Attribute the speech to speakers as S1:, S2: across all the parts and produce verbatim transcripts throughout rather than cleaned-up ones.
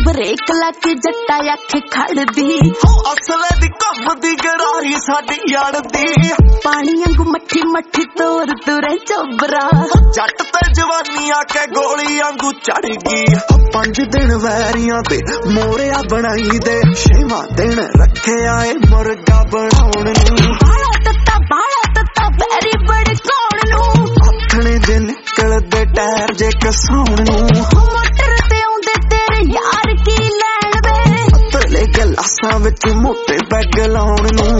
S1: break ਲਾ ਕੇ ਜੱਟਾ ਅੱਖ ਖੜਦੀ
S2: ਅਸਲੇ ਦੀ ਘੁੰਮਦੀ ਗਰਾਰੀ ਸਾਡੀ ਯੜਦੀ
S1: ਪਾਣੀ ਵਾਂਗੂ ਮੱਠੀ ਮੱਠੀ ਤੋਰ ਤੁਰੇ ਚੋਬਰਾ
S2: ਜੱਟ ਤੇ ਜਵਾਨੀ ਆ ਕੇ ਗੋਲੀ ਵਾਂਗੂ ਚੜ ਗਈ ਪੰਜ ਦਿਨ ਵੈਰੀਆਂ ਤੇ ਮੋਰਿਆ ਬਣਾਈ ਦੇ ਛੇਵਾਂ ਦਿਨ ਰੱਖਿਆ ਏ ਮੁਰਗਾ ਬਣਾਉਣ ਨੂੰ
S1: ਬਾਲਾ ਤੱਤਾ ਬਾਲਾ ਤੱਤਾ ਵੈਰੀ ਬੜੇ ਕੌਣ ਨੂੰ
S2: ਆਥਣੇ ਦੇ ਨਿਕਲਦੇ ਟਾਇਰ ਜੇ ਕਸਾਉਣ ਨੂੰ
S1: ਮੋਟਰ ਤੇ ਆਉਂਦੇ ਤੇਰੇ ਯਾਰ ਕੀ ਲੈਣ ਵੇ
S2: ਪਤਲੇ ਗਲਾਸਾਂ ਵਿੱਚ ਮੋਟੇ ਬੈਗ ਲਾਉਣ ਨੂੰ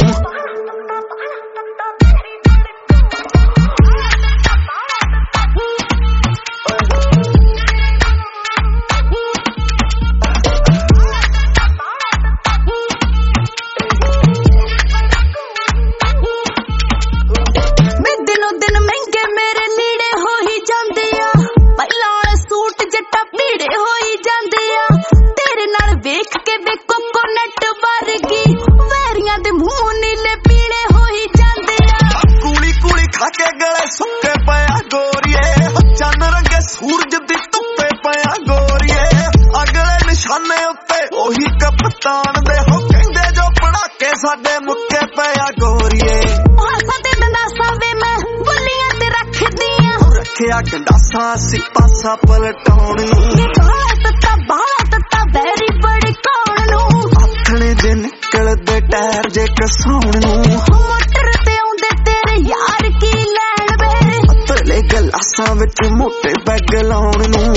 S1: ਵੇਖ ਕੇ ਵੇ ਕੋਕੋਨਟ ਵਰਗੀ ਵੈਰੀਆਂ ਦੇ ਮੂੰਹ ਨੀਲੇ ਪੀਲੇ ਹੋਈ ਜਾਂਦੇ ਆ
S2: ਕੂਲੀ ਕੂਲੀ ਖਾ ਕੇ ਗਲੇ ਸੁੱਕੇ ਪਿਆ ਗੋਰੀਏ ਚੰਨ ਰੰਗੇ ਸੂਰਜ ਦੀ ਧੁੱਪੇ ਪਿਆ ਗੋਰੀਏ ਅਗਲੇ ਨਿਸ਼ਾਨੇ ਉੱਤੇ ਉਹੀ ਕਪਤਾਨ ਦੇ ਹੋ ਕਹਿੰਦੇ ਜੋ ਪੜਾਕੇ ਸਾਡੇ ਮੁੱਕੇ ਪਿਆ ਗੋਰੀਏ
S1: ਪਾਸਾ ਤੇ ਦੰਦਾਸਾਂ ਵੇ ਮੈਂ ਬੁੱਲੀਆਂ ਤੇ ਰੱਖਦੀਆਂ
S2: ਰੱਖਿਆ ਗੰਡਾਸਾਂ ਅਸੀਂ ਪਾਸਾ ਪਲਟਾਉਣ ਨੂੰ
S1: ਬਾਲਾ ਤੱਤਾ ਬਾਲਾ ਤੱਤਾ ਵੈਰੀ ਬੜੇ ਕੌਣ ਨੂੰ
S2: ਆਥਣੇ ਦੇ ਨਿਕਲਦੇ ਟਾਇਰ ਜੇ ਕਸਾਉਣ ਨੂੰ
S1: ਮੋਟਰ ਤੇ ਆਉਂਦੇ ਤੇਰੇ ਯਾਰ ਕੀ ਲੈਣ ਵੇ
S2: ਪਤਲੇ ਗਲਾਸਾਂ ਵਿੱਚ ਮੋਟੇ ਬੈਗ ਲਾਉਣ ਨੂੰ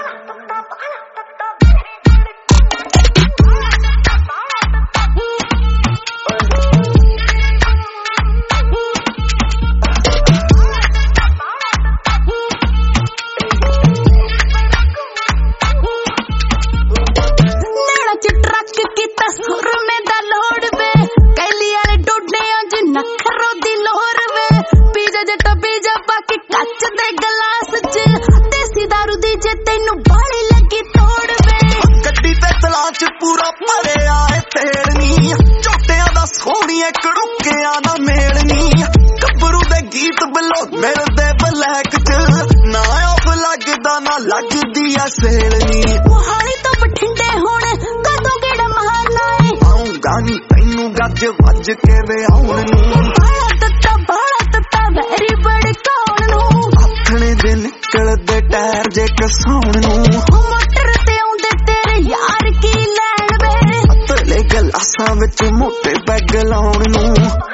S1: ਤੈਨੂੰ ਬਾਲੀ ਲੱਗੀ ਤੋੜ ਵੇ
S2: ਗੱਡੀ ਤੇ ਤਲਾਸ਼ ਪੂਰਾ ਭਰਿਆ ਏ ਤੇੜਨੀ ਝੋਟਿਆਂ ਦਾ ਸੋਹਣੀਏ ਕੜੁੱਕਿਆਂ ਦਾ ਮੇਲਨੀ ਗੱਭਰੂ ਦੇ ਗੀਤ ਬਿਲੋ ਮਿਲਦੇ ਬਲੈਕ ਚ ਨਾ ਆਫ ਲੱਗਦਾ ਨਾ ਲੱਗਦੀ ਆ ਸੇਲਨੀ
S1: ਮੋਹਾਲੀ ਤੋਂ ਬਠਿੰਡੇ ਹੁਣ ਕਦੋਂ ਕਿਹੜਾ ਮਹਾਨਾ ਏ
S2: ਆਉਂਗਾ ਨੀ ਤੈਨੂੰ ਗੱਜ ਵੱਜ ਕੇ ਵੇ ਆਉਣ ਨੂੰ
S1: ਬਾਲਾ ਤੱਤਾ ਬਾਲਾ ਤੱਤਾ ਵੈਰੀ ਬੜੇ ਕੌਣ ਨੂੰ
S2: ਆਥਣੇ ਦੇ ਨਿਕਲਦੇ ਟਾਇਰ ਜੇ ਕਸਾਉਣ ਨੂੰ
S1: ਮੋਟਰ ਤੇ ਆਉਂਦੇ ਤੇਰੇ ਯਾਰ ਕੀ ਲੈਣ ਵੇ
S2: ਪਤਲੇ ਗਲਾਸਾਂ ਵਿੱਚ ਮੋਟੇ ਬੈਗ ਲਾਉਣ ਨੂੰ